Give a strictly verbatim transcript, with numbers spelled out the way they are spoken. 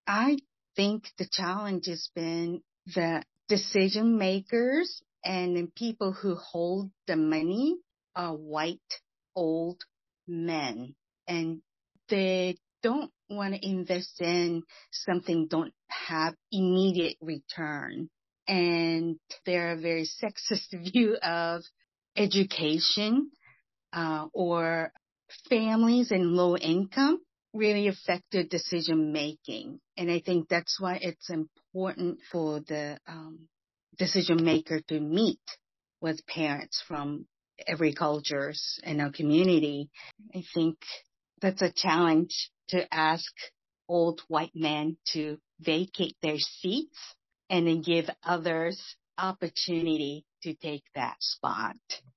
I think the challenge has been the decision makers and the people who hold the money are white old men, and they don't want to invest in something don't have immediate return. And there are very sexist view of education, uh, or families in low income really affected decision making. And I think that's why it's important for the um, decision maker to meet with parents from every cultures in our community. I think that's a challenge to ask old white men to vacate their seats and then give others opportunity to take that spot.